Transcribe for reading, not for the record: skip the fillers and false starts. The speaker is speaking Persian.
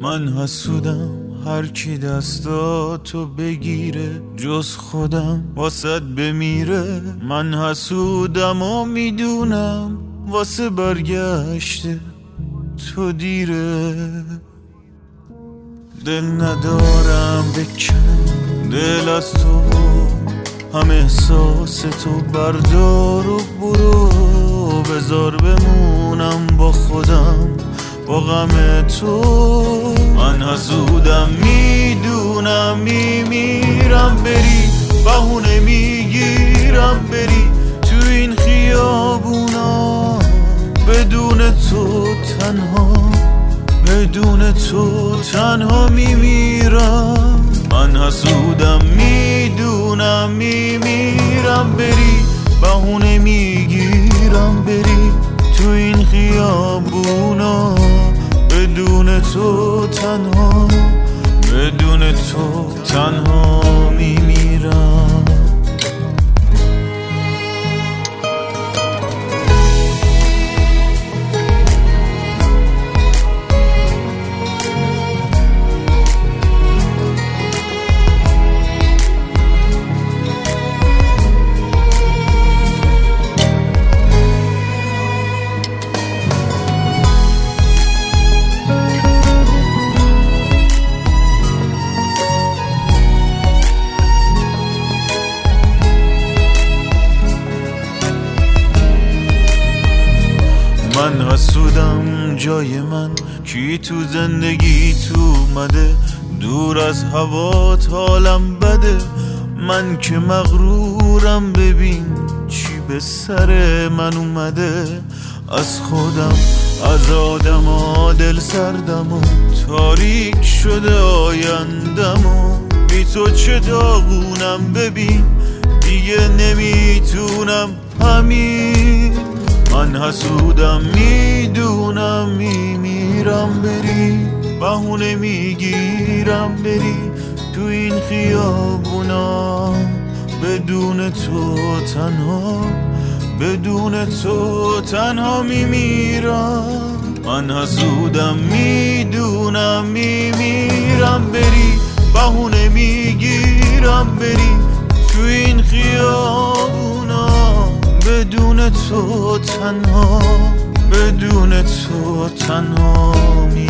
من حسودم هر کی دستاتو بگیره جز خودم واسه بمیره. من حسودم و میدونم واسه برگشته تو دیره. دل ندارم بکنم دل از تو، هم احساس تو بردار و برو. بذار بمونم با خودم با غم تو. من حسودم میدونم میمیرم بری، بهونه میگیرم بری تو این خیابونا. بدون تو تنها، بدون تو تنها میمیرم. من حسودم میدونم میمیرم بری، بهونه میگیرم بری تو این خیابونا. بدون تو تنها، بدون تو تنها میمیرم. من حسودم جای من کی تو زندگی تو اومده، دور از هوات حالم بده. من که مغرورم ببین چی به سر من اومده. از خودم از آدما دل سردم و تاریک شده آیندم و بی تو چه داغونم ببین دیگه نمیتونم همین. من حسودم میدونم میمیرم بری، بهونه میگیرم بری تو این خیابونا. بدون تو تنها، بدون تو تنها میمیرم. من حسودم میدونم میمیرم بری، بهونه میگیرم بری تو این خیابونا. بدون تو تنها، بدون تو تنها